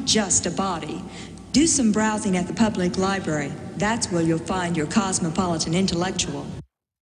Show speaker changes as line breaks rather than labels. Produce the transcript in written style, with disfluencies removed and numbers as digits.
just a body. Do some browsing at the public library. That's where you'll find your cosmopolitan intellectual.